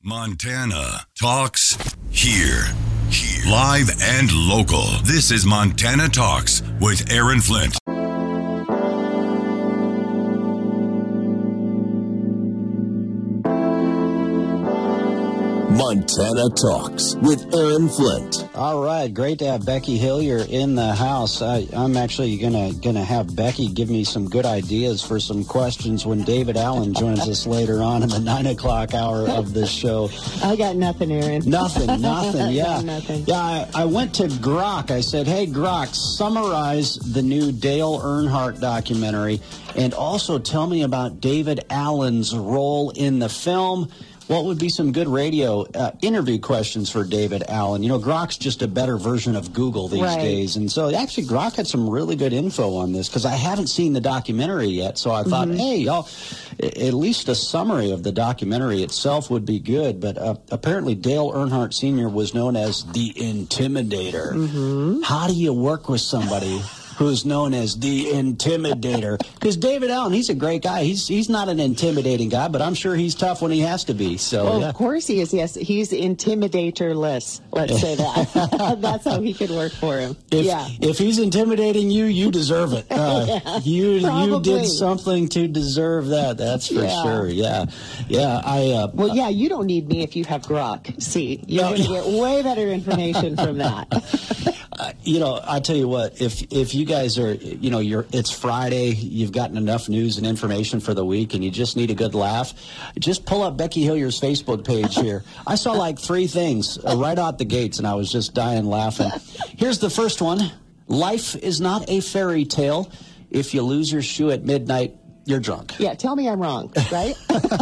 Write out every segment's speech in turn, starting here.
Montana Talks here. Live and local. This is Montana Talks with Aaron Flint. Montana Talks with Aaron Flint. All right, great to have Becky Hillier in the house. I'm actually gonna have Becky give me some good ideas for some questions when David Allen joins us later on in the 9 o'clock hour of this show. I got nothing, Aaron. Nothing. Yeah, nothing. Yeah. I went to Grok. I said, "Hey, Grok, summarize the new Dale Earnhardt documentary, and also tell me about David Allen's role in the film." What would be some good radio interview questions for David Allen? You know, Grok's just a better version of Google these days. And so actually Grok had some really good info on this because I haven't seen the documentary yet. So I thought, hey, at least a summary of the documentary itself would be good. But apparently Dale Earnhardt Sr. was known as the Intimidator. How do you work with somebody who's known as the Intimidator? Because David Allen, he's a great guy. He's not an intimidating guy, but I'm sure he's tough when he has to be. So, well, yeah. Of course he is. Yes, he's intimidatorless. Let's say that. That's how he could work for him. If he's intimidating you, you deserve it. You did something to deserve that. That's for sure. Yeah. You don't need me if you have Grok. See, you're going to get way better information from that. I tell you what, if you guys are, it's Friday, you've gotten enough news and information for the week, and you just need a good laugh, just pull up Becky Hillier's Facebook page here. I saw like 3 things right out the gates, and I was just dying laughing. Here's the first one. Life is not a fairy tale. If you lose your shoe at midnight, you're drunk. Yeah, tell me I'm wrong, right?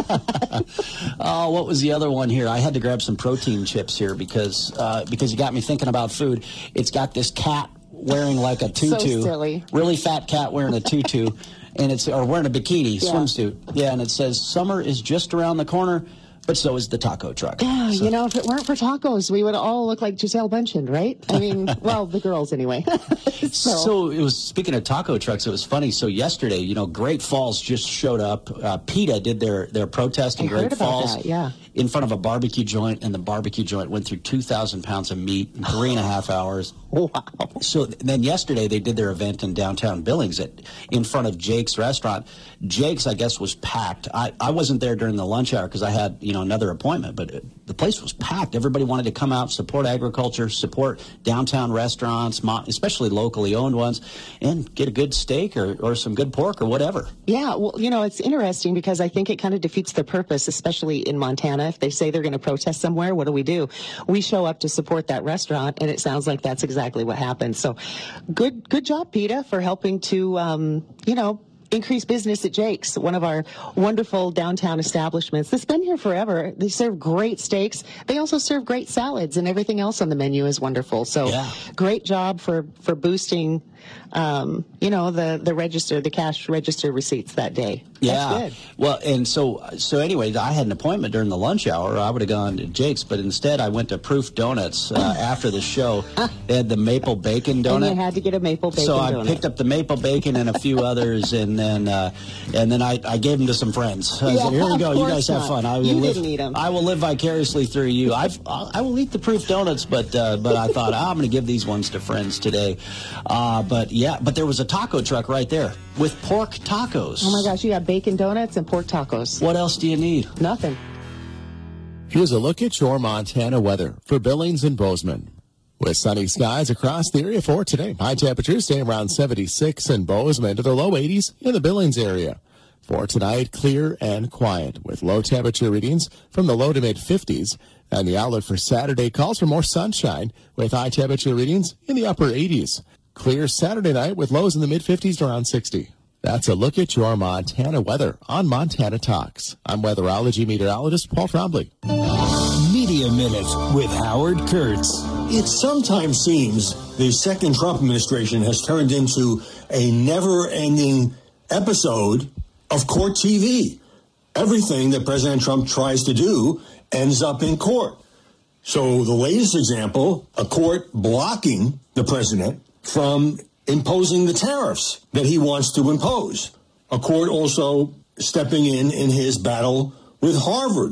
Oh, what was the other one here? I had to grab some protein chips here because you got me thinking about food. It's got this cat wearing like a tutu. So silly. Really fat cat wearing a tutu, or wearing a bikini, swimsuit. Yeah, and it says, summer is just around the corner, but so is the taco truck. Yeah, so. If it weren't for tacos, we would all look like Gisele Bündchen, right? I mean, well, the girls anyway. So it was, speaking of taco trucks, it was funny. So yesterday, Great Falls just showed up. PETA did their protest in Great Falls in front of a barbecue joint, and the barbecue joint went through 2,000 pounds of meat in 3.5 hours. Wow. So then yesterday they did their event in downtown Billings in front of Jake's restaurant. Jake's, I guess, was packed. I wasn't there during the lunch hour because I had, another appointment, but the place was packed. Everybody wanted to come out, support agriculture, support downtown restaurants, especially locally owned ones, and get a good steak or some good pork or whatever. Yeah, well, it's interesting because I think it kind of defeats the purpose, especially in Montana. If they say they're going to protest somewhere, what do? We show up to support that restaurant, and it sounds like that's exactly what happened. So good job, PETA, for helping to, increase business at Jake's, one of our wonderful downtown establishments that's been here forever. They serve great steaks. They also serve great salads, and everything else on the menu is wonderful. So great job for boosting, the register, the cash register receipts that day. Yeah. That's good. Well, and so anyway, I had an appointment during the lunch hour. I would have gone to Jake's, but instead I went to Proof Donuts after the show. They had the maple bacon donut. And you had to get a maple bacon donut. So I picked up the maple bacon and a few others, and then I gave them to some friends. I said, here we go. You guys have fun. Didn't eat them. I will live vicariously through you. I will eat the Proof Donuts, but I thought I'm going to give these ones to friends today. But there was a taco truck right there with pork tacos. Oh my gosh, you got bacon donuts and pork tacos. What else do you need? Nothing. Here's a look at your Montana weather for Billings and Bozeman. With sunny skies across the area for today. High temperatures stay around 76 in Bozeman to the low 80s in the Billings area. For tonight, clear and quiet with low temperature readings from the low to mid 50s. And the outlook for Saturday calls for more sunshine with high temperature readings in the upper 80s. Clear Saturday night with lows in the mid-50s to around 60. That's a look at your Montana weather on Montana Talks. I'm weatherology meteorologist Paul Trombley. Media Minute with Howard Kurtz. It sometimes seems the second Trump administration has turned into a never-ending episode of court TV. Everything that President Trump tries to do ends up in court. So the latest example, a court blocking the president from imposing the tariffs that he wants to impose. A court also stepping in his battle with Harvard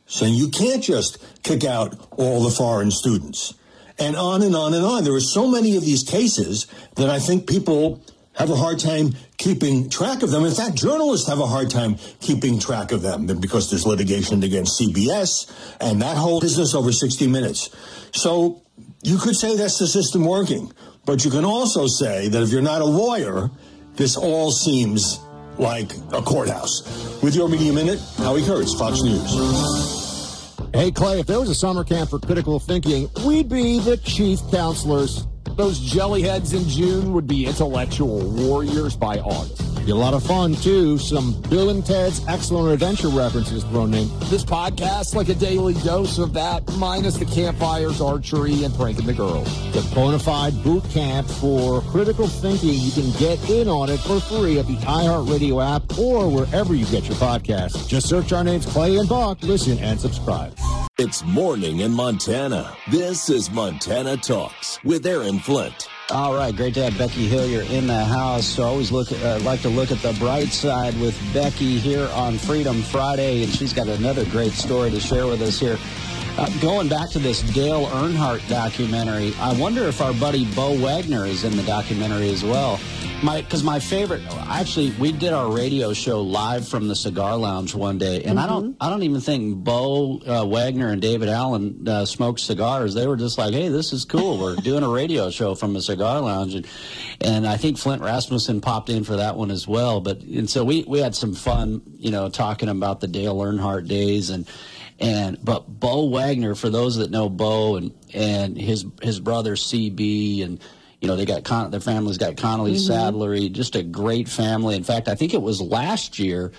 saying you can't just kick out all the foreign students. And on and on and on. There are so many of these cases that I think people have a hard time keeping track of them. In fact, journalists have a hard time keeping track of them because there's litigation against CBS and that whole business over 60 Minutes. So you could say that's the system working, but you can also say that if you're not a lawyer, this all seems like a courthouse. With your Media Minute, Howie Kurtz, Fox News. Hey, Clay, if there was a summer camp for critical thinking, we'd be the chief counselors. Those jellyheads in June would be intellectual warriors by August. Be a lot of fun, too. Some Bill and Ted's Excellent Adventure references thrown in. This podcast, like a daily dose of that, minus the campfires, archery, and pranking the girls. The bona fide boot camp for critical thinking. You can get in on it for free at the iHeartRadio app or wherever you get your podcasts. Just search our names, Clay and Buck. Listen and subscribe. It's morning in Montana. This is Montana Talks with Aaron Flint. All right, great to have Becky Hillier in the house. So I always like to look at the bright side with Becky here on Freedom Friday, and she's got another great story to share with us here. Going back to this Dale Earnhardt documentary, I wonder if our buddy Bo Wagner is in the documentary as well. Because my favorite, actually, we did our radio show live from the Cigar Lounge one day, and I don't even think Bo Wagner and David Allen smoked cigars. They were just like, hey, this is cool. We're doing a radio show from a Cigar Lounge, and I think Flint Rasmussen popped in for that one as well. And so we had some fun, talking about the Dale Earnhardt days but Bo Wagner, for those that know Bo and his brother CB, and they got their family's got Connolly Sadlery, just a great family. In fact, I think it was last year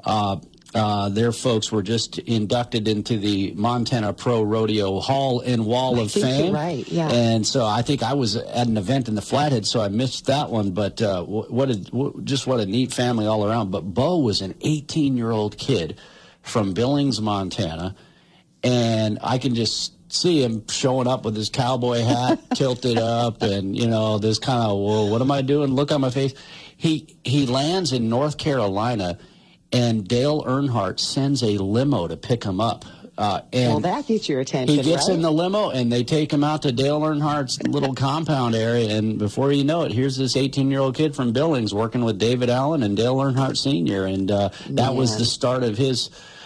their folks were just inducted into the Montana Pro Rodeo Hall and Wall of Fame. Right, yeah. And so I think I was at an event in the Flathead, so I missed that one. But what a neat family all around. But Bo was an 18-year-old kid from Billings, Montana, and I can just see him showing up with his cowboy hat tilted up and, this kind of, whoa, what am I doing? Look on my face. He lands in North Carolina, and Dale Earnhardt sends a limo to pick him up. And that gets your attention, he gets right? in the limo, and they take him out to Dale Earnhardt's little compound area, and before you know it, here's this 18-year-old kid from Billings working with David Allen and Dale Earnhardt Sr., and that was the start of his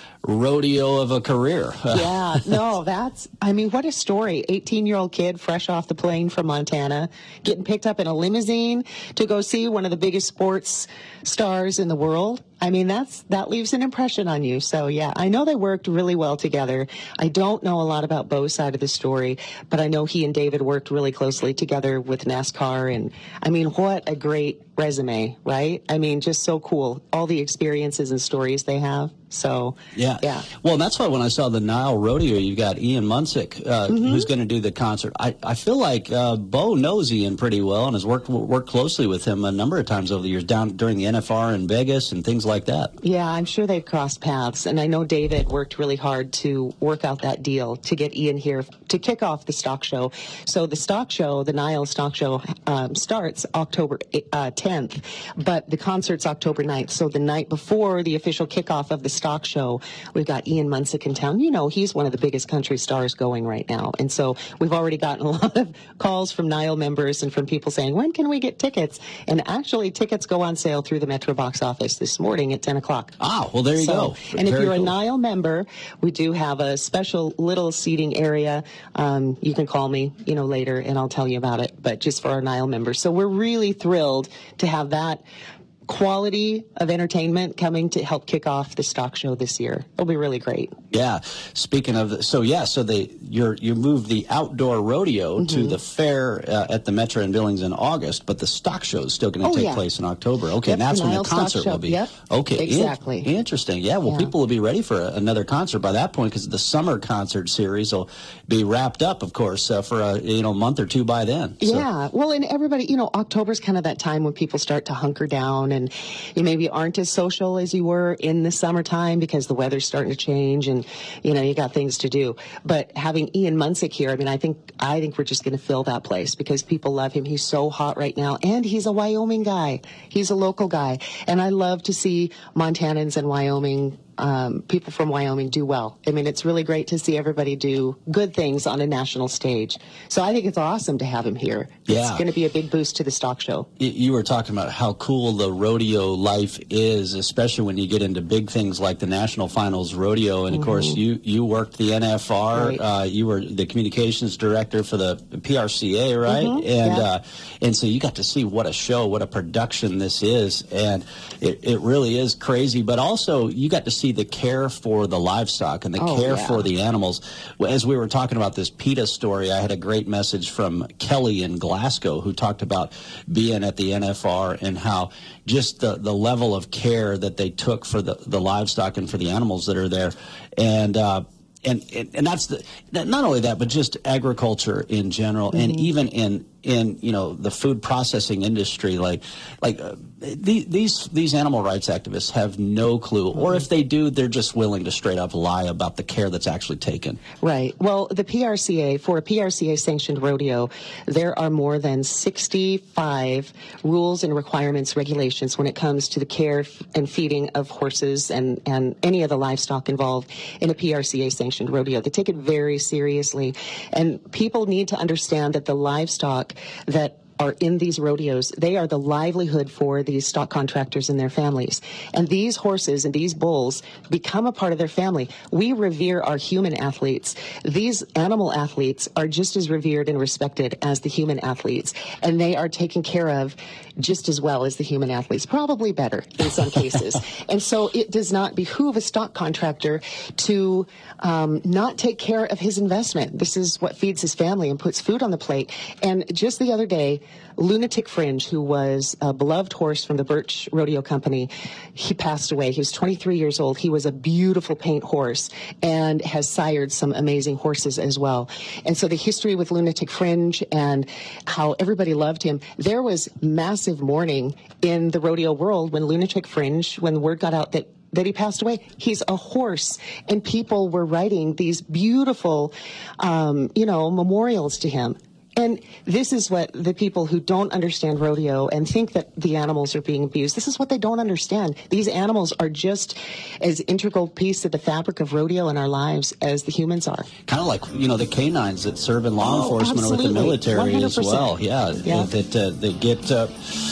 rodeo of a career. Yeah, no, what a story. 18-year-old kid fresh off the plane from Montana, getting picked up in a limousine to go see one of the biggest sports stars in the world. That leaves an impression on you. So, yeah, I know they worked really well together. I don't know a lot about Bo's side of the story, but I know he and David worked really closely together with NASCAR. And, what a great resume, right? Just so cool. All the experiences and stories they have. So, yeah. Well, that's why when I saw the Nile Rodeo, you got Ian Munsick, who's going to do the concert. I feel like Bo knows Ian pretty well and has worked closely with him a number of times over the years, down during the NFR in Vegas and things like that. Yeah, I'm sure they've crossed paths. And I know David worked really hard to work out that deal to get Ian here to kick off the stock show. So the stock show, the Nile stock show, starts October 10th, but the concert's October 9th. So the night before the official kickoff of the stock show, we've got Ian Munsick in town. He's one of the biggest country stars going right now. And so we've already gotten a lot of calls from Nile members and from people saying, when can we get tickets? And actually, tickets go on sale through the Metro box office this morning at 10 o'clock. Ah, well, there you go. And if you're a Nile member, we do have a special little seating area. You can call me, later, and I'll tell you about it, but just for our Nile members. So we're really thrilled to have that quality of entertainment coming to help kick off the stock show this year. It'll be really great. Yeah. Speaking of, you moved the outdoor rodeo to the fair at the Metro in Billings in August, but the stock show is still going to take place in October. Okay, and that's when the concert will be. Yep. Okay, exactly. Interesting. Yeah. Well, people will be ready for another concert by that point because the summer concert series will be wrapped up, of course, for a month or two by then. So. Yeah. Well, and everybody, October's kind of that time when people start to hunker down. And you maybe aren't as social as you were in the summertime because the weather's starting to change and, you got things to do. But having Ian Munsick here, I think we're just going to fill that place because people love him. He's so hot right now. And he's a Wyoming guy. He's a local guy. And I love to see Montanans and Wyoming people from Wyoming do well. I mean, it's really great to see everybody do good things on a national stage. So I think it's awesome to have him here. It's going to be a big boost to the stock show. You were talking about how cool the rodeo life is, especially when you get into big things like the National Finals Rodeo. And, of course, you worked the NFR. Right. You were the communications director for the PRCA, right? And so you got to see what a show, what a production this is. And it really is crazy. But also, you got to see the care for the livestock and the care for the animals. As we were talking about this PETA story, I had a great message from Kelly in Glasgow, who talked about being at the NFR and how just the level of care that they took for the livestock and for the animals that are there. And that's not only that, but just agriculture in general, and even in the food processing industry, these animal rights activists have no clue, or if they do, they're just willing to straight up lie about the care that's actually taken. Right. Well, the PRCA, for a PRCA sanctioned rodeo, there are more than 65 rules and requirements, regulations when it comes to the care and feeding of horses and any of the livestock involved in a PRCA sanctioned rodeo. They take it very seriously, and people need to understand that the livestock that are in these rodeos, they are the livelihood for these stock contractors and their families. And these horses and these bulls become a part of their family. We revere our human athletes. These animal athletes are just as revered and respected as the human athletes. And they are taken care of just as well as the human athletes, probably better in some cases. And so it does not behoove a stock contractor to not take care of his investment. This is what feeds his family and puts food on the plate. And just the other day, Lunatic Fringe, who was a beloved horse from the Birch Rodeo Company, he passed away. He was 23 years old. He was a beautiful paint horse and has sired some amazing horses as well. And so the history with Lunatic Fringe and how everybody loved him, there was massive mourning in the rodeo world when Lunatic Fringe, when the word got out that he passed away. He's a horse, and people were writing these beautiful, memorials to him. And this is what the people who don't understand rodeo and think that the animals are being abused, this is what they don't understand. These animals are just as integral piece of the fabric of rodeo in our lives as the humans are. Kind of like, the canines that serve in law enforcement absolutely. Or with the military 100%. As well. Yeah. That get...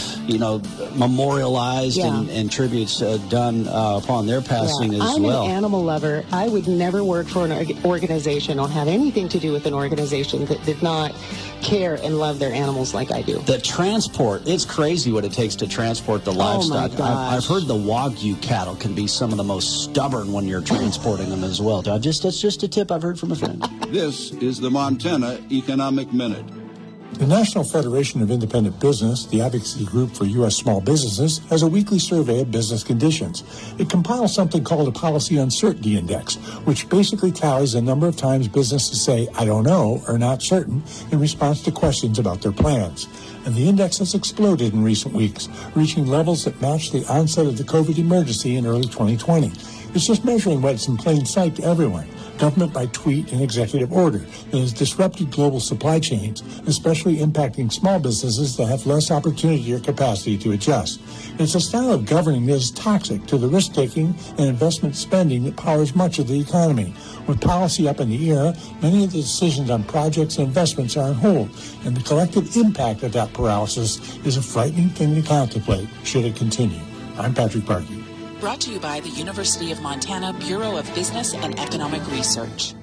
memorialized and tributes done upon their passing as well. I'm an animal lover. I would never work for an organization or have anything to do with an organization that did not care and love their animals like I do. The transport, it's crazy what it takes to transport the livestock. I've heard the Wagyu cattle can be some of the most stubborn when you're transporting them as well. That's just a tip I've heard from a friend. This is the Montana Economic Minute. The National Federation of Independent Business, the advocacy group for U.S. small businesses, has a weekly survey of business conditions. It compiles something called a Policy Uncertainty Index, which basically tallies the number of times businesses say, I don't know, or not certain, in response to questions about their plans. And the index has exploded in recent weeks, reaching levels that match the onset of the COVID emergency in early 2020. It's just measuring what's in plain sight to everyone. Government by tweet and executive order that has disrupted global supply chains, especially impacting small businesses that have less opportunity or capacity to adjust. It's a style of governing that is toxic to the risk-taking and investment spending that powers much of the economy. With policy up in the air, many of the decisions on projects and investments are on hold, and the collective impact of that paralysis is a frightening thing to contemplate should it continue. I'm Patrick Parkey. Brought to you by the University of Montana Bureau of Business and Economic Research.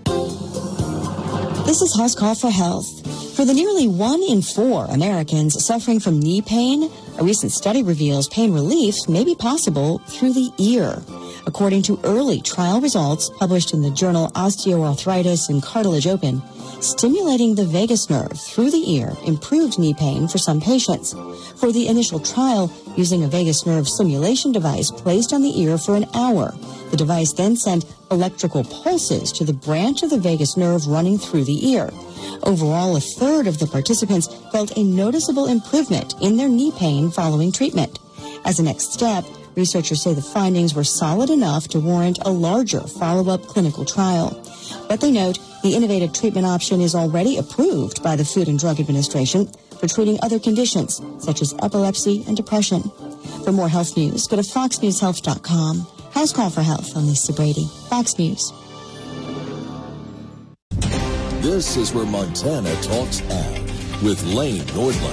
This is House Call for Health. For the nearly 1 in 4 Americans suffering from knee pain, a recent study reveals pain relief may be possible through the ear. According to early trial results published in the journal Osteoarthritis and Cartilage Open, stimulating the vagus nerve through the ear improved knee pain for some patients. For the initial trial, using a vagus nerve stimulation device placed on the ear for an hour, the device then sent electrical pulses to the branch of the vagus nerve running through the ear. Overall, a third of the participants felt a noticeable improvement in their knee pain following treatment. As a next step, researchers say the findings were solid enough to warrant a larger follow-up clinical trial. But they note the innovative treatment option is already approved by the Food and Drug Administration for treating other conditions, such as epilepsy and depression. For more health news, go to foxnewshealth.com. House Call for Health. I'm Lisa Brady, Fox News. This is where Montana Talks Ag with Lane Nordlund.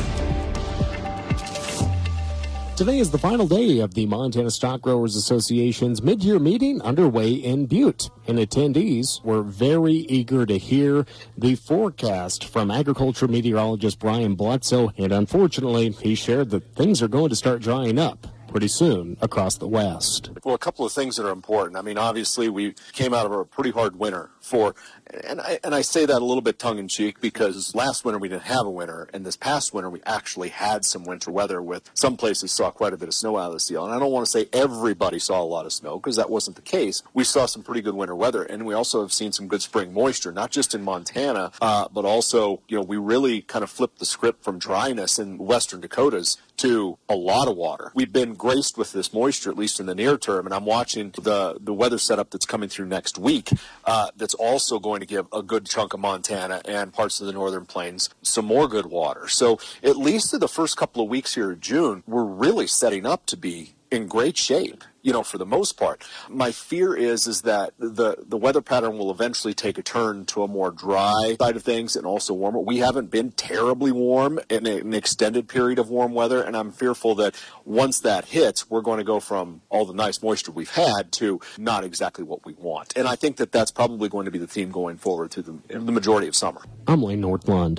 Today is the final day of the Montana Stock Growers Association's mid-year meeting underway in Butte, and attendees were very eager to hear the forecast from agriculture meteorologist Brian Bledsoe, and unfortunately, he shared that things are going to start drying up pretty soon across the West. Well, a couple of things that are important. I mean, obviously, we came out of a pretty hard winter and I say that a little bit tongue-in-cheek because last winter we didn't have a winter, and this past winter we actually had some winter weather with some places saw quite a bit of snow out of the seal. And I don't want to say everybody saw a lot of snow because that wasn't the case. We saw some pretty good winter weather, and we also have seen some good spring moisture, not just in Montana, but also, we really kind of flipped the script from dryness in western Dakotas to a lot of water. We've been graced with this moisture, at least in the near term, and I'm watching the weather setup that's coming through next week that's also going to give a good chunk of Montana and parts of the northern plains some more good water. So at least in the first couple of weeks here in June, we're really setting up to be in great shape, for the most part. My fear is that the weather pattern will eventually take a turn to a more dry side of things and also warmer. We haven't been terribly warm in an extended period of warm weather, and I'm fearful that once that hits, we're going to go from all the nice moisture we've had to not exactly what we want. And I think that that's probably going to be the theme going forward through the majority of summer. I'm Lane Nordlund.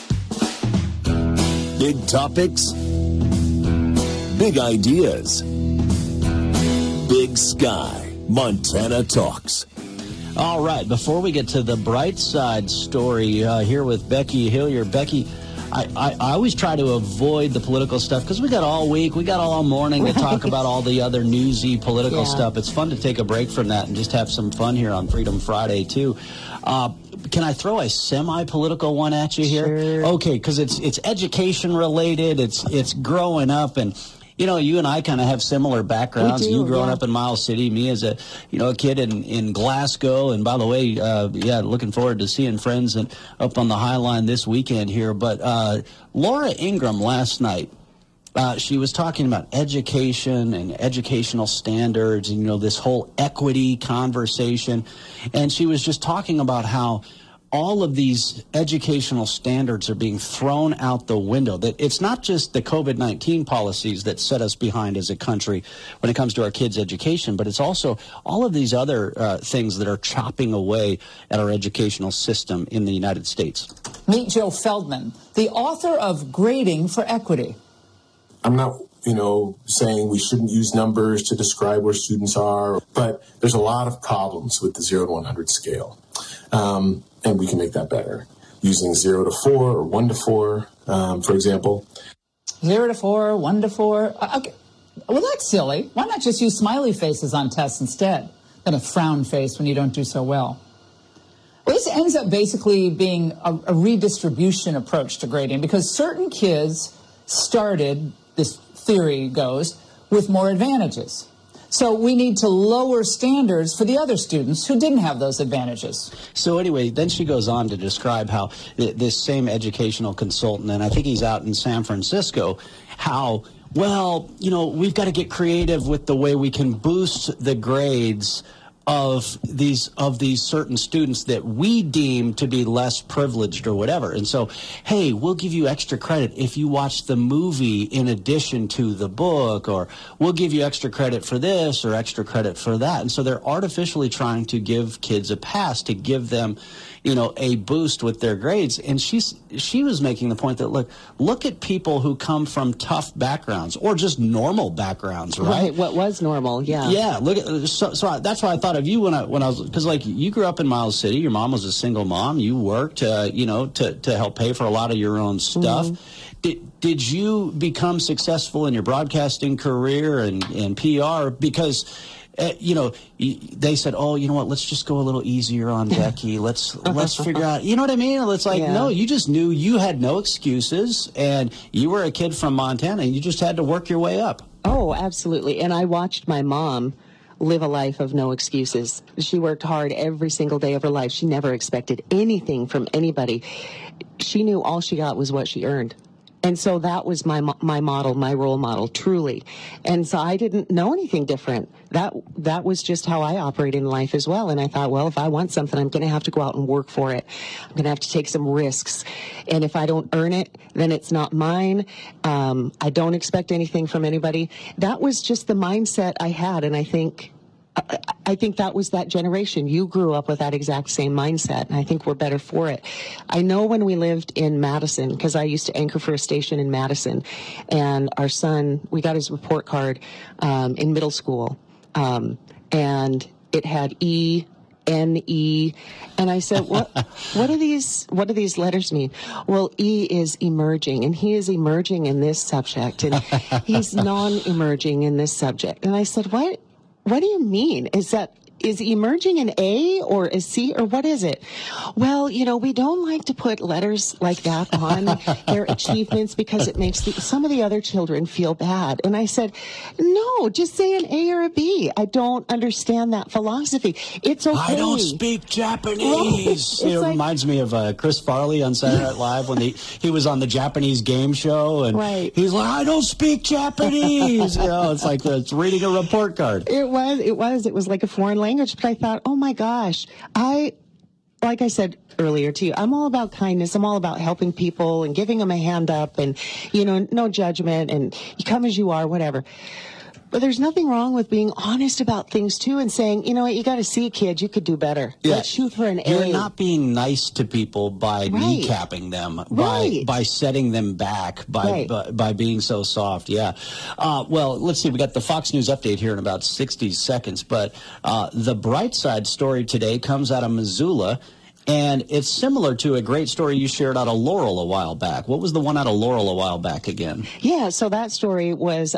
Big topics, big ideas, big sky. Montana Talks. All right, before we get to the bright side story here with Becky Hillier. Becky, I always try to avoid the political stuff because we got all week, we got all morning to talk about all the other newsy political stuff. It's fun to take a break from that and just have some fun here on Freedom Friday, too. Can I throw a semi-political one at you here? Sure. Okay, because it's education related, it's growing up, and you and I kind of have similar backgrounds. You growing up in Miles City, me as a kid in Glasgow. And by the way, looking forward to seeing friends up on the High Line this weekend here. But Laura Ingraham last night, she was talking about education and educational standards and, this whole equity conversation. And she was just talking about how all of these educational standards are being thrown out the window. That it's not just the COVID-19 policies that set us behind as a country when it comes to our kids' education, but it's also all of these other things that are chopping away at our educational system in the United States. Meet Joe Feldman, the author of Grading for Equity. I'm not, saying we shouldn't use numbers to describe where students are, but there's a lot of problems with the 0 to 100 scale. And we can make that better using 0 to 4 or 1 to 4, for example. 0 to 4, 1 to 4. Okay. Well, that's silly. Why not just use smiley faces on tests instead than a frown face when you don't do so well? Well, this ends up basically being a redistribution approach to grading because certain kids started, this theory goes, with more advantages. So we need to lower standards for the other students who didn't have those advantages. So anyway, then she goes on to describe how this same educational consultant, and I think he's out in San Francisco, how, we've got to get creative with the way we can boost the grades of these certain students that we deem to be less privileged or whatever. And so, hey, we'll give you extra credit if you watch the movie in addition to the book, or we'll give you extra credit for this or extra credit for that. And so they're artificially trying to give kids a pass, to give them, a boost with their grades. And she was making the point that, look at people who come from tough backgrounds or just normal backgrounds, right? What was normal, yeah. Yeah, look at, so that's why I thought of you when I was, because you grew up in Miles City, your mom was a single mom, you worked, to help pay for a lot of your own stuff. Mm-hmm. Did you become successful in your broadcasting career and PR because they said, let's just go a little easier on Becky. Let's figure out, you know what I mean? It's like, no, you just knew you had no excuses and you were a kid from Montana and you just had to work your way up. Oh, absolutely. And I watched my mom live a life of no excuses. She worked hard every single day of her life. She never expected anything from anybody. She knew all she got was what she earned. And so that was my model, my role model, truly. And so I didn't know anything different. That was just how I operate in life as well. And I thought, well, if I want something, I'm going to have to go out and work for it. I'm going to have to take some risks. And if I don't earn it, then it's not mine. I don't expect anything from anybody. That was just the mindset I had. And I think that was that generation. You grew up with that exact same mindset, and I think we're better for it. I know when we lived in Madison, because I used to anchor for a station in Madison, and our son, we got his report card in middle school, and it had E-N-E, and I said, what do these letters mean? Well, E is emerging, and he is emerging in this subject, and he's non-emerging in this subject. And I said, what do you mean? Is emerging an A or a C, or what is it? Well, we don't like to put letters like that on their achievements because it makes some of the other children feel bad. And I said, no, just say an A or a B. I don't understand that philosophy. It's okay. I don't speak Japanese. Right. It reminds me of Chris Farley on Saturday Night Live when he was on the Japanese game show, and he's like, I don't speak Japanese. It's like it's reading a report card. It was like a foreign language. But I thought, oh my gosh, like I said earlier to you, I'm all about kindness. I'm all about helping people and giving them a hand up, and, no judgment, and you come as you are, whatever. But there's nothing wrong with being honest about things, too, and saying, you know what, you got to see, kid, you could do better. Yeah. Let's shoot for an A. You're not being nice to people by kneecapping them, by setting them back, by being so soft. Yeah. Well, let's see. We got the Fox News update here in about 60 seconds. But the bright side story today comes out of Missoula. And it's similar to a great story you shared out of Laurel a while back. What was the one out of Laurel a while back again? Yeah, so that story was,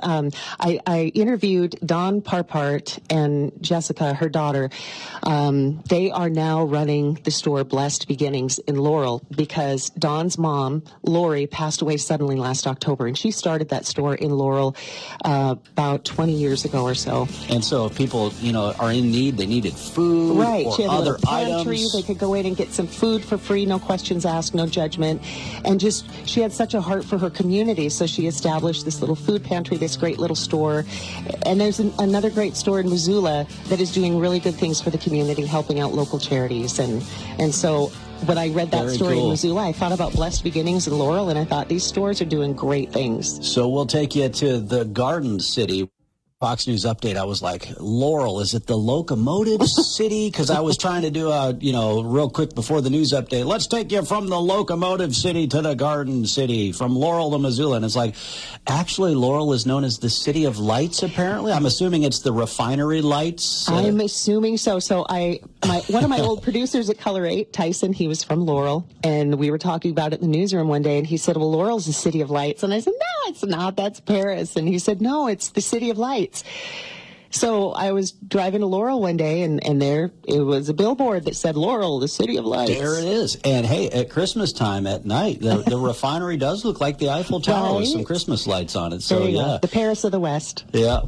I interviewed Dawn Parpart and Jessica, her daughter. They are now running the store Blessed Beginnings in Laurel because Dawn's mom, Lori, passed away suddenly last October. And she started that store in Laurel about 20 years ago or so. And so if people, are in need, they needed food or she had other a pantry. items. They could go in and get some food for free, no questions asked, no judgment. And she had such a heart for her community, so she established this little food pantry, this great little store. And there's another great store in Missoula that is doing really good things for the community, helping out local charities. And so when I read that story in Missoula, I thought about Blessed Beginnings in Laurel, and I thought these stores are doing great things. So we'll take you to the Garden City. Fox News update, I was like, Laurel, is it the locomotive city? Because I was trying to do real quick before the news update, let's take you from the locomotive city to the Garden City, from Laurel to Missoula. And it's like, actually, Laurel is known as the City of Lights, apparently. I'm assuming it's the refinery lights. I'm assuming so. So one of my old producers at Color 8, Tyson, he was from Laurel, and we were talking about it in the newsroom one day, and he said, well, Laurel's the City of Lights. And I said, no, it's not. That's Paris. And he said, no, it's the City of Lights. So I was driving to Laurel one day, and there it was a billboard that said Laurel, the City of Lights. There it is. And hey, at Christmas time at night, the refinery does look like the Eiffel Tower with some Christmas lights on it. So yeah, the Paris of the West. Yeah,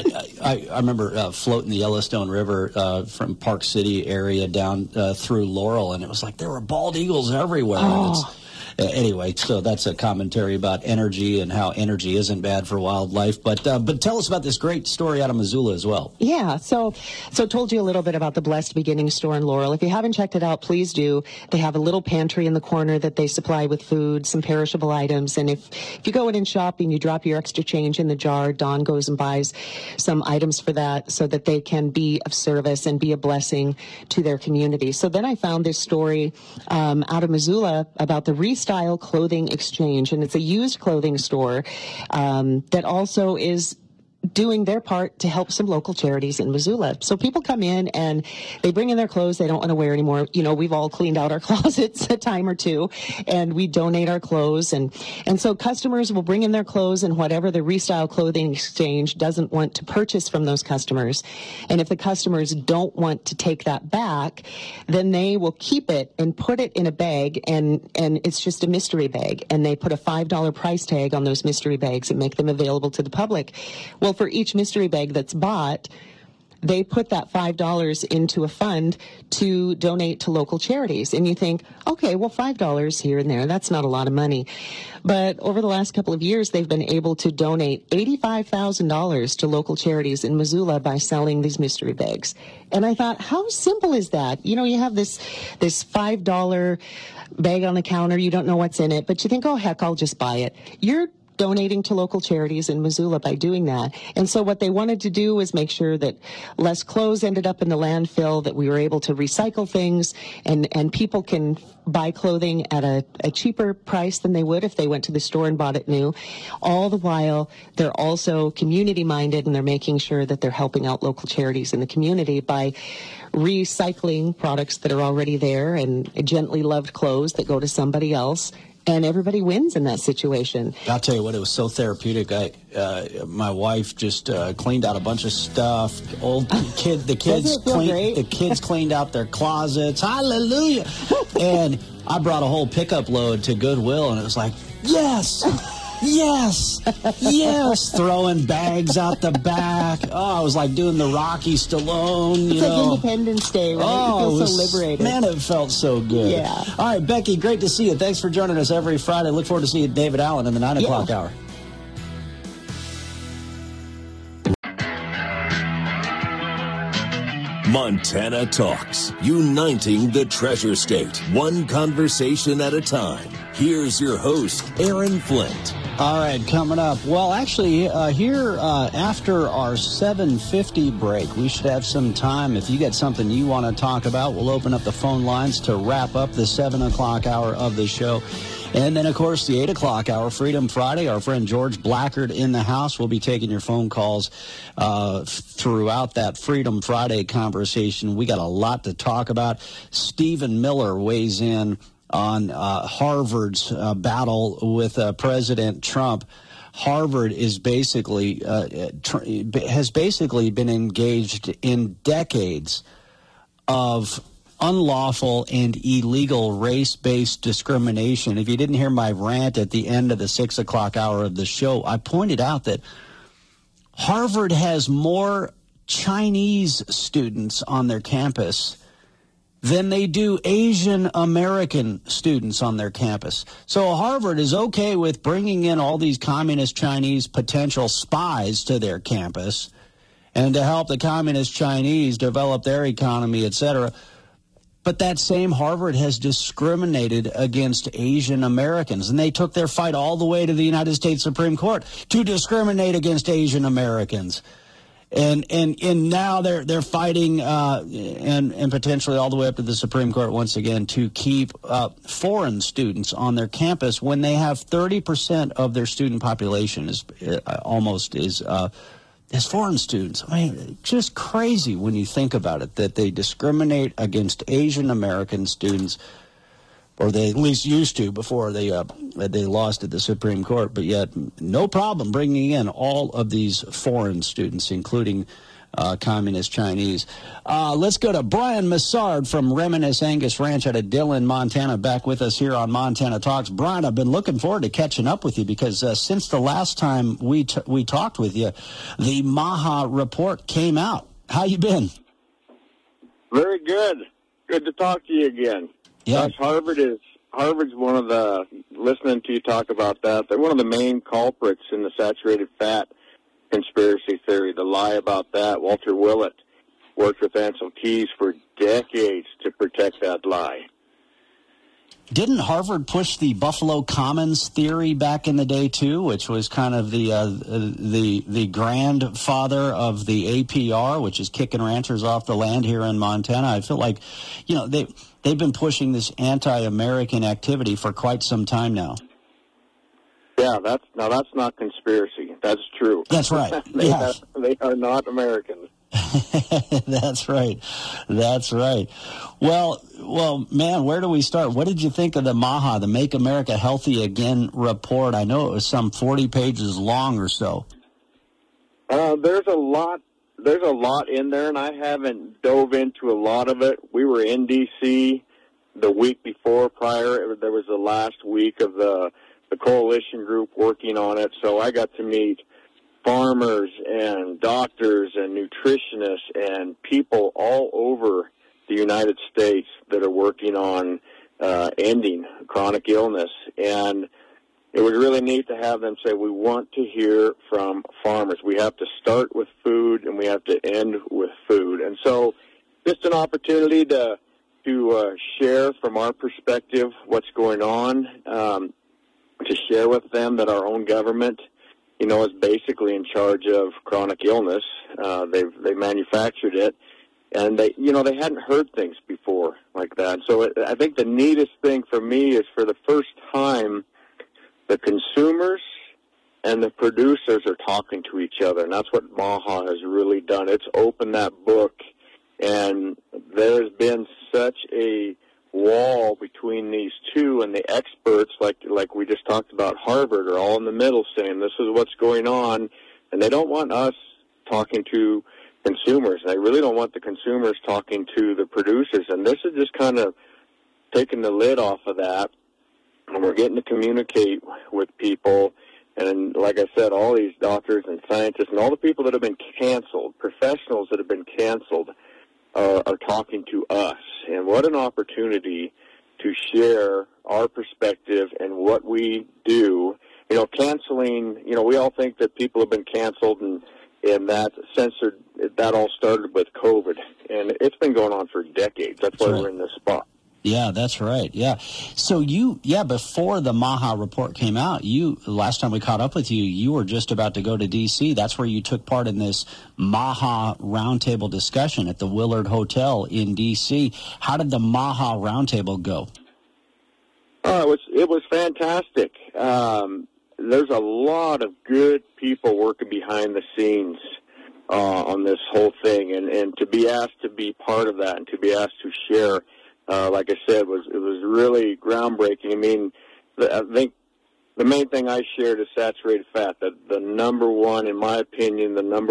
I remember floating the Yellowstone River from Park City area down through Laurel, and it was like there were bald eagles everywhere. Oh. Anyway, so that's a commentary about energy and how energy isn't bad for wildlife. But tell us about this great story out of Missoula as well. Yeah, so told you a little bit about the Blessed Beginnings store in Laurel. If you haven't checked it out, please do. They have a little pantry in the corner that they supply with food, some perishable items. And if you go in and shop and you drop your extra change in the jar, Dawn goes and buys some items for that so that they can be of service and be a blessing to their community. So then I found this story out of Missoula about the Style Clothing Exchange, and it's a used clothing store that also is doing their part to help some local charities in Missoula. So people come in and they bring in their clothes they don't want to wear anymore. We've all cleaned out our closets a time or two, and we donate our clothes. And so customers will bring in their clothes and whatever the Restyle Clothing Exchange doesn't want to purchase from those customers. And if the customers don't want to take that back, then they will keep it and put it in a bag, and it's just a mystery bag. And they put a $5 price tag on those mystery bags and make them available to the public. Well, for each mystery bag that's bought, they put that $5 into a fund to donate to local charities. And you think, okay, well, $5 here and there, that's not a lot of money. But over the last couple of years, they've been able to donate $85,000 to local charities in Missoula by selling these mystery bags. And I thought, how simple is that? You know, you have this $5 bag on the counter, you don't know what's in it, but you think, oh, heck, I'll just buy it. You're donating to local charities in Missoula by doing that. And so what they wanted to do was make sure that less clothes ended up in the landfill, that we were able to recycle things, and people can buy clothing at a cheaper price than they would if they went to the store and bought it new. All the while, they're also community-minded, and they're making sure that they're helping out local charities in the community by recycling products that are already there and gently loved clothes that go to somebody else. And everybody wins in that situation. I'll tell you what, it was so therapeutic. My wife just cleaned out a bunch of stuff. The kids cleaned out their closets. Hallelujah! And I brought a whole pickup load to Goodwill, and it was like, yes. Yes, yes, throwing bags out the back. Oh, I was like doing the Rocky Stallone, It's like Independence Day, right? Oh, you feel so liberated. Man, it felt so good. Yeah. All right, Becky, great to see you. Thanks for joining us every Friday. Look forward to seeing David Allen in the 9 o'clock hour. Montana Talks, uniting the Treasure State, one conversation at a time. Here's your host, Aaron Flint. All right, coming up. Well, actually, here after our 7:50 break, we should have some time. If you got something you want to talk about, we'll open up the phone lines to wrap up the 7 o'clock hour of the show. And then, of course, the 8 o'clock hour, Freedom Friday. Our friend George Blackard in the house will be taking your phone calls throughout that Freedom Friday conversation. We got a lot to talk about. Stephen Miller weighs in on Harvard's battle with President Trump. Harvard is basically has basically been engaged in decades of unlawful and illegal race-based discrimination. If you didn't hear my rant at the end of the 6 o'clock hour of the show, I pointed out that Harvard has more Chinese students on their campus than they do Asian American students on their campus. So Harvard is okay with bringing in all these communist Chinese potential spies to their campus and to help the communist Chinese develop their economy, etc. But that same Harvard has discriminated against Asian Americans, and they took their fight all the way to the United States Supreme Court to discriminate against Asian Americans. And now they're fighting and potentially all the way up to the Supreme Court once again to keep foreign students on their campus when they have 30% of their student population is foreign students. I mean, just crazy when you think about it, that they discriminate against Asian American students, or they at least used to before they lost at the Supreme Court, but yet no problem bringing in all of these foreign students, including communist Chinese. Let's go to Brian Massard from Reminisce Angus Ranch out of Dillon, Montana, back with us here on Montana Talks. Brian, I've been looking forward to catching up with you because since the last time we talked with you, the MAHA report came out. How you been? Very good. Good to talk to you again. Yeah. Gosh, Harvard's one of the, listening to you talk about that, they're one of the main culprits in the saturated fat conspiracy theory, the lie about that. Walter Willett worked with Ansel Keys for decades to protect that lie. Didn't Harvard push the Buffalo Commons theory back in the day too, which was kind of the grandfather of the APR, which is kicking ranchers off the land here in Montana? I feel like, they've been pushing this anti-American activity for quite some time now. Yeah, that's not conspiracy. That's true. That's right. They are not Americans. That's right. That's right. Well, man, where do we start? What did you think of the MAHA, the Make America Healthy Again report? I know it was some 40 pages long or so. There's a lot in there, and I haven't dove into a lot of it. We were in D.C. the week before prior. There was the last week of the coalition group working on it, so I got to meet farmers and doctors and nutritionists and people all over the United States that are working on ending chronic illness. And it was really neat to have them say, we want to hear from farmers. We have to start with food, and we have to end with food. And so just an opportunity to share from our perspective what's going on, to share with them that our own government, is basically in charge of chronic illness. They manufactured it, and they hadn't heard things before like that. So I think the neatest thing for me is, for the first time, the consumers and the producers are talking to each other, and that's what MAHA has really done. It's opened that book, and there's been such a wall between these two, and the experts, like we just talked about, Harvard, are all in the middle saying this is what's going on, and they don't want us talking to consumers. They really don't want the consumers talking to the producers, and this is just kind of taking the lid off of that, and we're getting to communicate with people. And like I said, all these doctors and scientists and all the people that have been canceled, professionals that have been canceled, are talking to us. And what an opportunity to share our perspective and what we do. Canceling, we all think that people have been canceled and that censored, that all started with COVID. And it's been going on for decades. That's why we're in this spot. Yeah, that's right. Yeah. So before the MAHA report came out, last time we caught up with you, you were just about to go to D.C. That's where you took part in this MAHA roundtable discussion at the Willard Hotel in D.C. How did the MAHA roundtable go? It was fantastic. There's a lot of good people working behind the scenes on this whole thing, and to be asked to be part of that and to be asked to share, like I said, it was really groundbreaking. I mean, I think the main thing I shared is saturated fat. That the number one, in my opinion,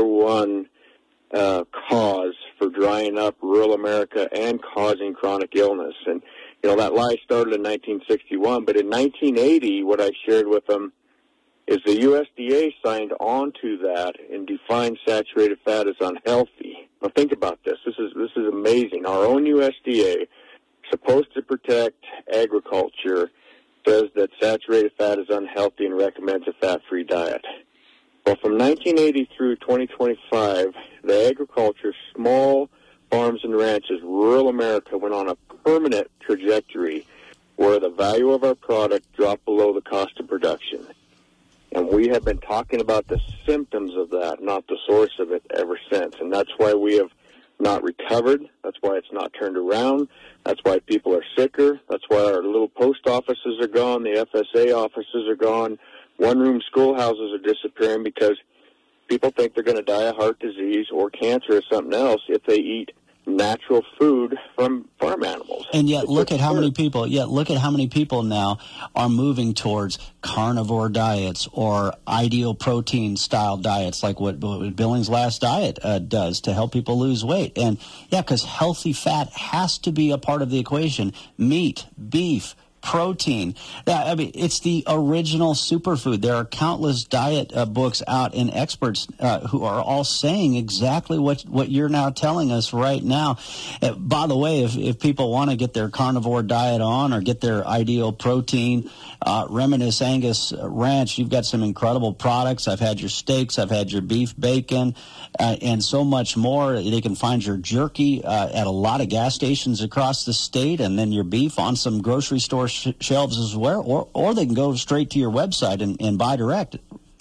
cause for drying up rural America and causing chronic illness. And that lie started in 1961, but in 1980, what I shared with them is the USDA signed on to that and defined saturated fat as unhealthy. Now think about this. This is amazing. Our own USDA, supposed to protect agriculture, says that saturated fat is unhealthy and recommends a fat-free diet. Well, from 1980 through 2025, the agriculture, small farms and ranches, rural America went on a permanent trajectory where the value of our product dropped below the cost of production. And we have been talking about the symptoms of that, not the source of it, ever since. And that's why we have not recovered. That's why it's not turned around. That's why people are sicker. That's why our little post offices are gone. The FSA offices are gone. One-room schoolhouses are disappearing because people think they're going to die of heart disease or cancer or something else if they eat natural food from farm animals. And yet look at how many people now are moving towards carnivore diets or ideal protein style diets, like what Billings Last Diet does to help people lose weight. And because healthy fat has to be a part of the equation. Meat, beef, protein. It's the original superfood. There are countless diet books out and experts who are all saying exactly what you're now telling us right now. By the way, if people want to get their carnivore diet on or get their ideal protein, Reminisce Angus Ranch, you've got some incredible products. I've had your steaks, I've had your beef bacon, and so much more. They can find your jerky at a lot of gas stations across the state, and then your beef on some grocery store shelves as well, or they can go straight to your website and buy direct.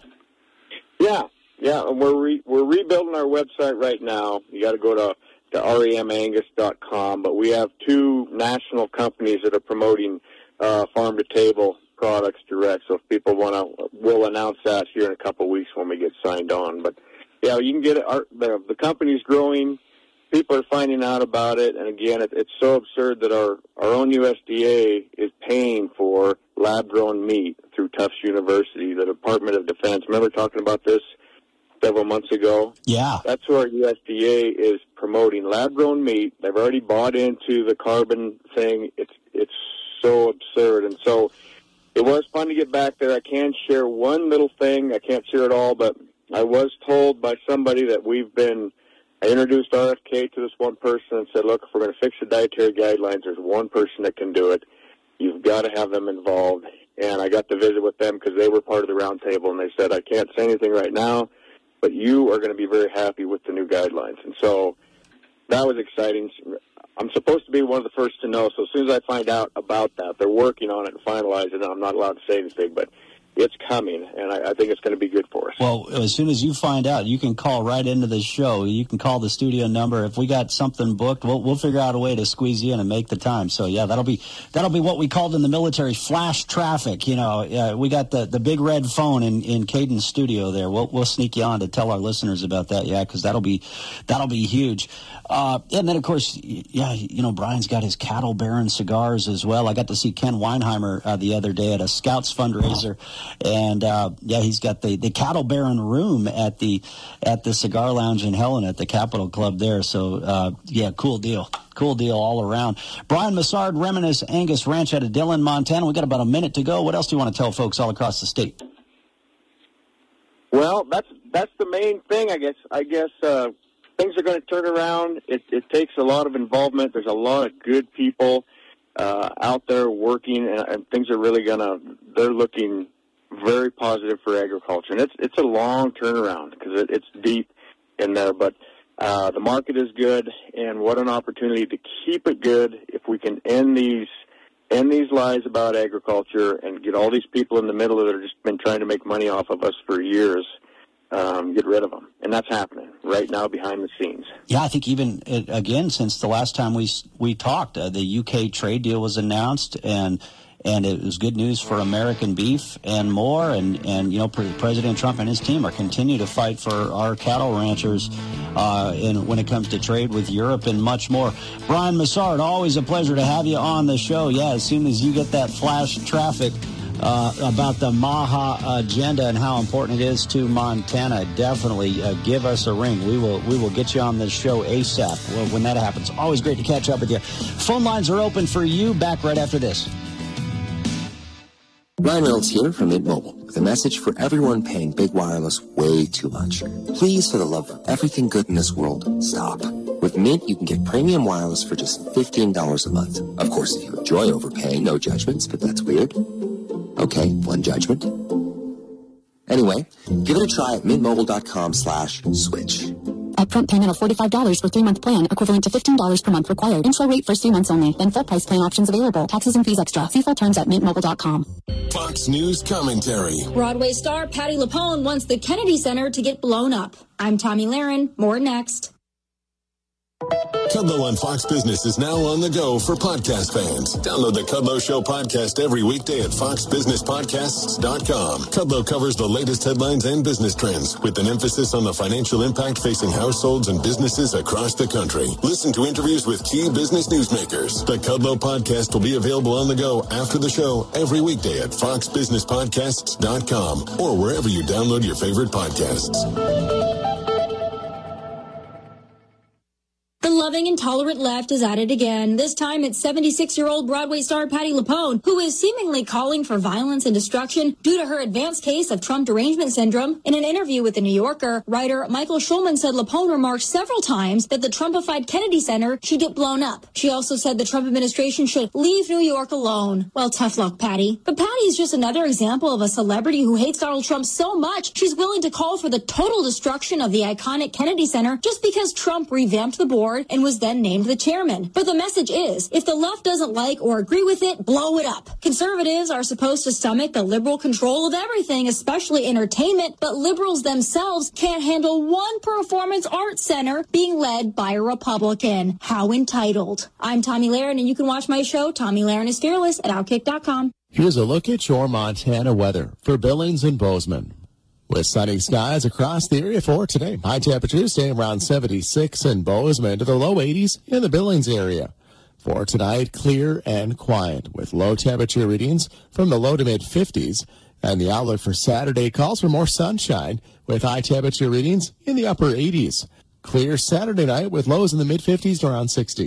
Yeah, and we're rebuilding our website right now. You got to go to remangus.com, but we have two national companies that are promoting farm to table products direct. So if people we'll announce that here in a couple of weeks when we get signed on. But yeah, you can get it. The company's growing. People are finding out about it, and again, it's so absurd that our own USDA is paying for lab-grown meat through Tufts University, the Department of Defense. Remember talking about this several months ago? Yeah. That's who our USDA is promoting, lab-grown meat. They've already bought into the carbon thing. It's so absurd, and so it was fun to get back there. I can share one little thing. I can't share it all, but I was told by somebody that I introduced RFK to this one person and said, look, if we're going to fix the dietary guidelines, there's one person that can do it. You've got to have them involved. And I got to visit with them because they were part of the round table, and they said, I can't say anything right now, but you are going to be very happy with the new guidelines. And so that was exciting. I'm supposed to be one of the first to know, so as soon as I find out about that, they're working on it and finalizing it. I'm not allowed to say anything, but it's coming, and I think it's going to be good for us. Well, as soon as you find out, you can call right into the show. You can call the studio number. If we got something booked, we'll figure out a way to squeeze you in and make the time. So yeah, that'll be what we called in the military flash traffic. We got the big red phone in Caden's studio there. We'll sneak you on to tell our listeners about that. Yeah, because that'll be huge. And then of course, Brian's got his Cattle Baron cigars as well. I got to see Ken Weinheimer the other day at a Scouts fundraiser. And he's got the Cattle Baron room at the Cigar Lounge in Helena at the Capitol Club there. So cool deal all around. Brian Massard, Reminisce Angus Ranch out of Dillon, Montana. We got about a minute to go. What else do you want to tell folks all across the state? Well, that's the main thing, I guess. Things are going to turn around. It takes a lot of involvement. There's a lot of good people out there working, and things are really they're looking very positive for agriculture. And it's a long turnaround because it's deep in there, but the market is good, and what an opportunity to keep it good if we can end these lies about agriculture and get all these people in the middle that have just been trying to make money off of us for years. Get rid of them. And that's happening right now behind the scenes. Yeah, I think even, again, since the last time we talked, the UK trade deal was announced, and it was good news for American beef and more. And President Trump and his team are continue to fight for our cattle ranchers and when it comes to trade with Europe and much more. Brian Massard, always a pleasure to have you on the show. Yeah, as soon as you get that flash traffic about the MAHA agenda and how important it is to Montana, definitely give us a ring. We will get you on this show ASAP when that happens. Always great to catch up with you. Phone lines are open for you. Back right after this. Ryan Reynolds here from Mint Mobile with a message for everyone paying big wireless way too much. Please, for the love of everything good in this world, stop. With Mint, you can get premium wireless for just $15 a month. Of course, if you enjoy overpaying, no judgments, but that's weird. Okay, one judgment. Anyway, give it a try at mintmobile.com/switch. Upfront payment of $45 for 3-month plan, equivalent to $15 per month required. Intro rate first 3 months only. Then full price plan options available. Taxes and fees extra. See full terms at mintmobile.com. Fox News commentary. Broadway star Patti LuPone wants the Kennedy Center to get blown up. I'm Tommy Lahren. More next. Kudlow on Fox Business is now on the go for podcast fans. Download the Kudlow Show podcast every weekday at foxbusinesspodcasts.com. Kudlow covers the latest headlines and business trends with an emphasis on the financial impact facing households and businesses across the country. Listen to interviews with key business newsmakers. The Kudlow podcast will be available on the go after the show every weekday at foxbusinesspodcasts.com or wherever you download your favorite podcasts. The loving and tolerant left is at it again. This time it's 76-year-old Broadway star Patti LuPone, who is seemingly calling for violence and destruction due to her advanced case of Trump derangement syndrome. In an interview with The New Yorker, writer Michael Schulman said LuPone remarked several times that the Trumpified Kennedy Center should get blown up. She also said the Trump administration should leave New York alone. Well, tough luck, Patti. But Patti is just another example of a celebrity who hates Donald Trump so much she's willing to call for the total destruction of the iconic Kennedy Center just because Trump revamped the board and was then named the chairman. But the message is, if the left doesn't like or agree with it, blow it up. Conservatives are supposed to stomach the liberal control of everything, especially entertainment, but liberals themselves can't handle one performance arts center being led by a Republican. How entitled. I'm Tommy Lahren, and you can watch my show, Tommy Lahren is Fearless, at Outkick.com. Here's a look at your Montana weather for Billings and Bozeman. With sunny skies across the area for today. High temperatures staying around 76 in Bozeman to the low 80s in the Billings area. For tonight, clear and quiet with low temperature readings from the low to mid 50s. And the outlook for Saturday calls for more sunshine with high temperature readings in the upper 80s. Clear Saturday night with lows in the mid 50s to around 60.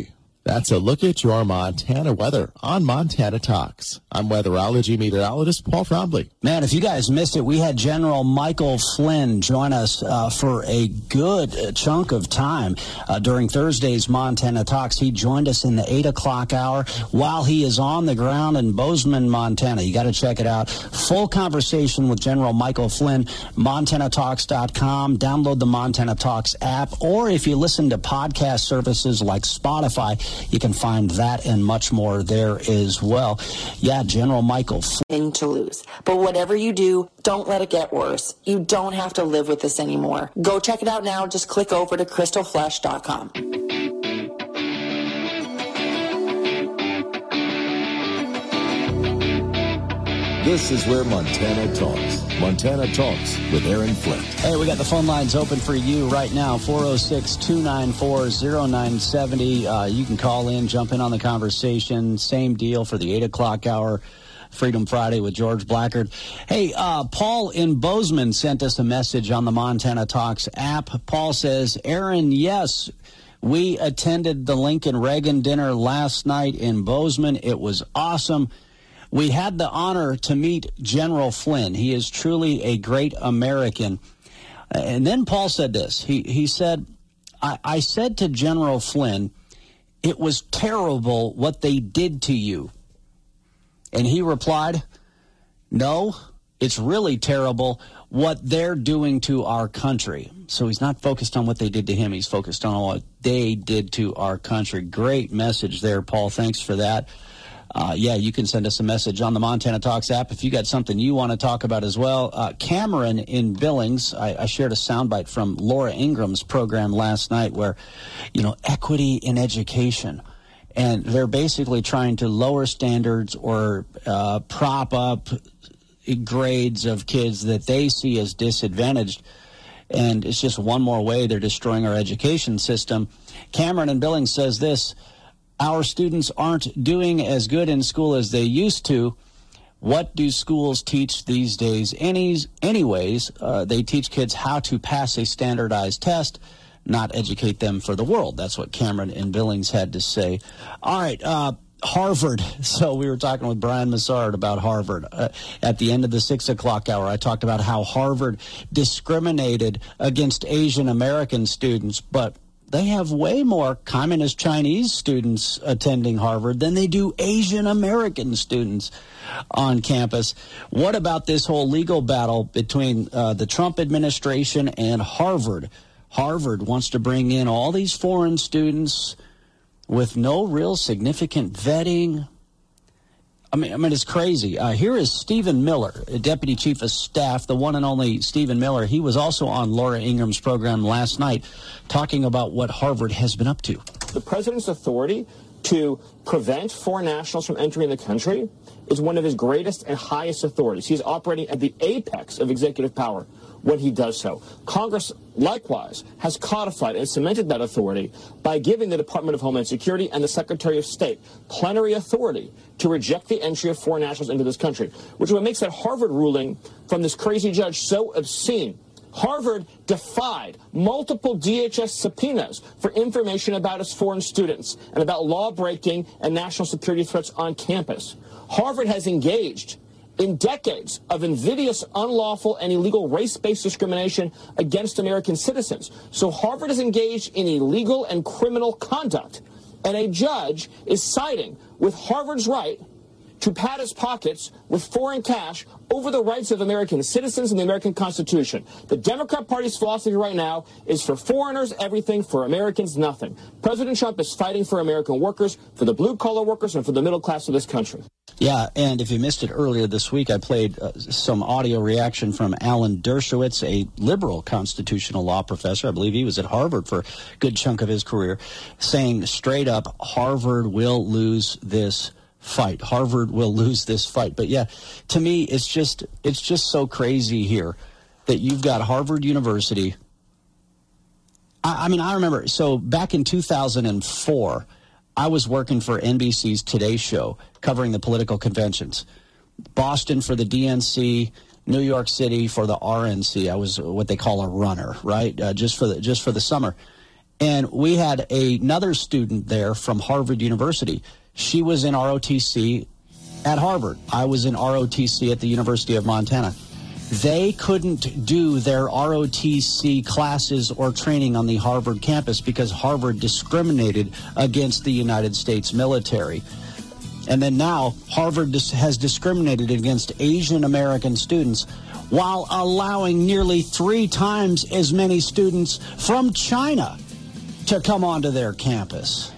That's a look at your Montana weather on Montana Talks. I'm weatherology meteorologist Paul Frombley. Man, if you guys missed it, we had General Michael Flynn join us for a good chunk of time during Thursday's Montana Talks. He joined us in the 8 o'clock hour while he is on the ground in Bozeman, Montana. You got to check it out. Full conversation with General Michael Flynn, MontanaTalks.com. Download the Montana Talks app, or if you listen to podcast services like Spotify, you can find that and much more there as well. Yeah, General Michael Flynn to lose. But whatever you do, don't let it get worse. You don't have to live with this anymore. Go check it out now. Just click over to crystalflesh.com. This is where Montana talks. Montana Talks with Aaron Flint. Hey, we got the phone lines open for you right now, 406-294-0970. You can call in, jump in on the conversation. Same deal for the 8 o'clock hour, Freedom Friday with George Blackard. Hey, Paul in Bozeman sent us a message on the Montana Talks app. Paul says, Aaron, yes, we attended the Lincoln Reagan dinner last night in Bozeman. It was awesome. We had the honor to meet General Flynn. He is truly a great American. And then Paul said this. He said, I said to General Flynn, it was terrible what they did to you. And he replied, no, it's really terrible what they're doing to our country. So he's not focused on what they did to him. He's focused on what they did to our country. Great message there, Paul. Thanks for that. Yeah, you can send us a message on the Montana Talks app if you got something you want to talk about as well. Cameron in Billings, I shared a soundbite from Laura Ingram's program last night where, equity in education. And they're basically trying to lower standards or prop up grades of kids that they see as disadvantaged. And it's just one more way they're destroying our education system. Cameron in Billings says this: our students aren't doing as good in school as they used to. What do schools teach these days? Anyways, they teach kids how to pass a standardized test, not educate them for the world. That's what Cameron in Billings had to say. All right, Harvard. So we were talking with Brian Massard about Harvard. At the end of the 6 o'clock hour, I talked about how Harvard discriminated against Asian American students, but they have way more communist Chinese students attending Harvard than they do Asian American students on campus. What about this whole legal battle between the Trump administration and Harvard? Harvard wants to bring in all these foreign students with no real significant vetting. I mean, it's crazy. Here is Stephen Miller, Deputy Chief of Staff, the one and only Stephen Miller. He was also on Laura Ingram's program last night talking about what Harvard has been up to. The president's authority to prevent foreign nationals from entering the country is one of his greatest and highest authorities. He's operating at the apex of executive power when he does so. Congress, likewise, has codified and cemented that authority by giving the Department of Homeland Security and the Secretary of State plenary authority to reject the entry of foreign nationals into this country, which is what makes that Harvard ruling from this crazy judge so obscene. Harvard defied multiple DHS subpoenas for information about its foreign students and about law-breaking and national security threats on campus. Harvard has engaged in decades of invidious, unlawful, and illegal race-based discrimination against American citizens. So Harvard is engaged in illegal and criminal conduct, and a judge is siding with Harvard's right to pad its pockets with foreign cash over the rights of American citizens and the American Constitution. The Democrat Party's philosophy right now is for foreigners, everything, for Americans, nothing. President Trump is fighting for American workers, for the blue-collar workers, and for the middle class of this country. Yeah, and if you missed it earlier this week, I played some audio reaction from Alan Dershowitz, a liberal constitutional law professor. I believe he was at Harvard for a good chunk of his career, saying straight up, Harvard will lose this fight. Harvard will lose this fight. But yeah, to me, it's just so crazy here that you've got Harvard University. I mean, I remember, so back in 2004, I was working for NBC's Today Show, covering the political conventions. Boston for the DNC, New York City for the RNC. I was what they call a runner, right? Just for the summer. And we had another student there from Harvard University. She was in ROTC at Harvard. I was in ROTC at the University of Montana. They couldn't do their ROTC classes or training on the Harvard campus because Harvard discriminated against the United States military. And then now Harvard has discriminated against Asian American students while allowing nearly 3 times as many students from China to come onto their campus.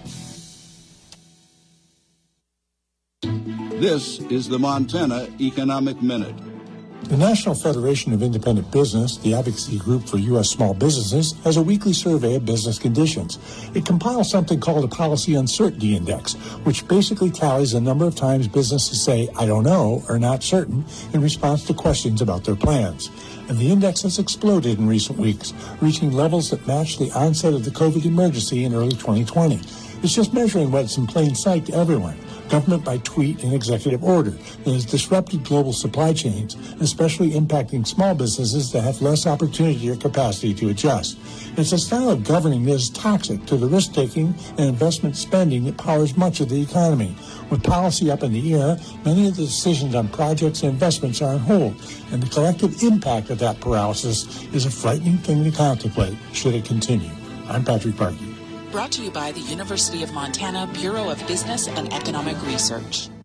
This is the Montana Economic Minute. The National Federation of Independent Business, the advocacy group for U.S. small businesses, has a weekly survey of business conditions. It compiles something called a Policy Uncertainty Index, which basically tallies the number of times businesses say, I don't know, or not certain, in response to questions about their plans. And the index has exploded in recent weeks, reaching levels that match the onset of the COVID emergency in early 2020. It's just measuring what's in plain sight to everyone. Government by tweet and executive order that has disrupted global supply chains, especially impacting small businesses that have less opportunity or capacity to adjust. It's a style of governing that is toxic to the risk-taking and investment spending that powers much of the economy. With policy up in the air, many of the decisions on projects and investments are on hold, and the collective impact of that paralysis is a frightening thing to contemplate should it continue. I'm Patrick Parkey. Brought to you by the University of Montana Bureau of Business and Economic Research.